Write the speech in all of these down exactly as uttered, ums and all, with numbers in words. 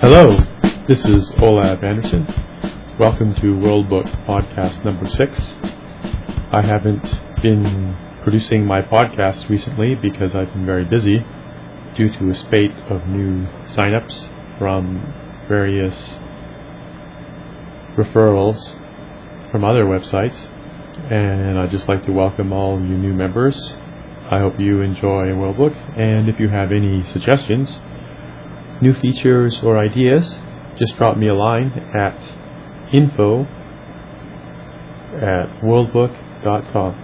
Hello, this is Olaf Anderson. Welcome to World Book Podcast number six. I haven't been producing my podcast recently because I've been very busy due to a spate of new signups from various referrals from other websites, and I'd just like to welcome all you new members. I hope you enjoy World Book, and if you have any suggestions, new features or ideas, just drop me a line at info at worldbook dot com.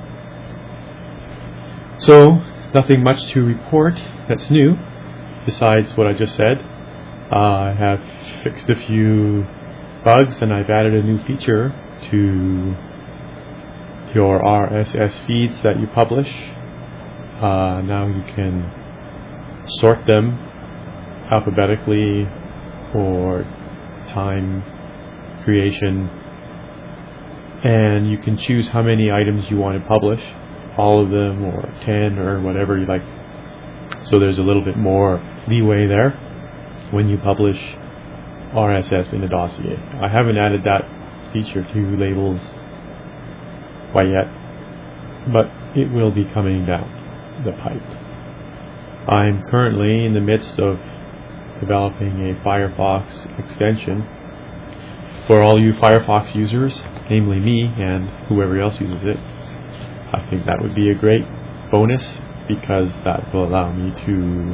So, nothing much to report that's new, besides what I just said. Uh, I have fixed a few bugs and I've added a new feature to your R S S feeds that you publish. Uh, now you can sort them alphabetically or time creation, and you can choose how many items you want to publish, all of them or ten or whatever you like. So there's a little bit more leeway there when you publish R S S in a dossier. I haven't added that feature to labels quite yet, but it will be coming down the pipe. I'm currently in the midst of developing a Firefox extension for all you Firefox users, namely me and whoever else uses it. I think that would be a great bonus because that will allow me to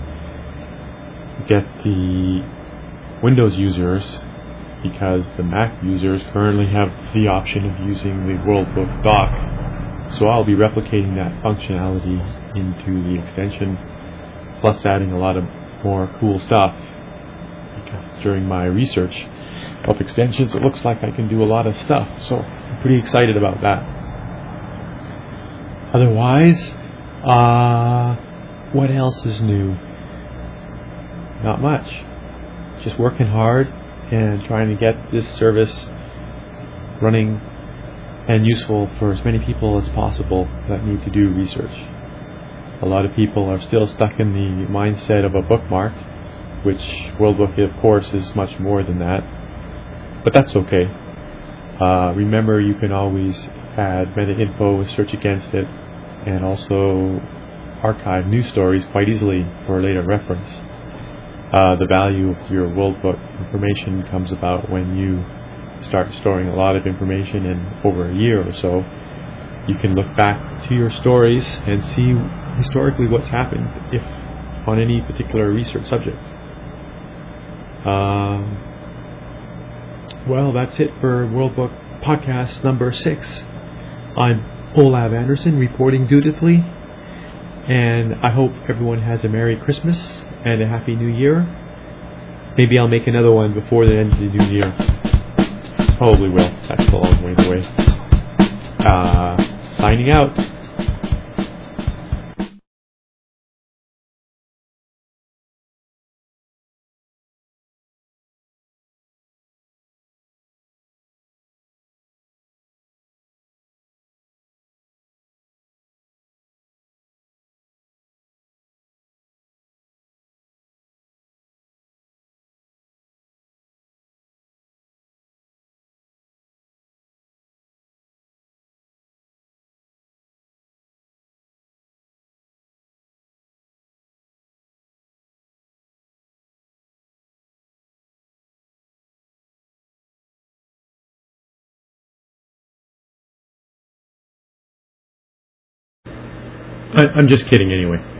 get the Windows users, because the Mac users currently have the option of using the World Book dock. So I'll be replicating that functionality into the extension, plus adding a lot of more cool stuff. Because during my research of extensions, it looks like I can do a lot of stuff, so I'm pretty excited about that. Otherwise, uh, what else is new? Not much. Just working hard and trying to get this service running and useful for as many people as possible that need to do research. A lot of people are still stuck in the mindset of a bookmark, which WorldBook, of course, is much more than that. But that's okay. Uh, remember, you can always add meta info, search against it, and also archive news stories quite easily for later reference. Uh, the value of your WorldBook information comes about when you start storing a lot of information in over a year or so. You can look back to your stories and see historically what's happened if on any particular research subject. Um, well, that's it for World Book Podcast number six. I'm Olaf Anderson, reporting dutifully, and I hope everyone has a Merry Christmas and a Happy New Year. Maybe I'll make another one before the end of the New Year. Probably will. That's a long way away. Uh, signing out. I, I'm just kidding anyway.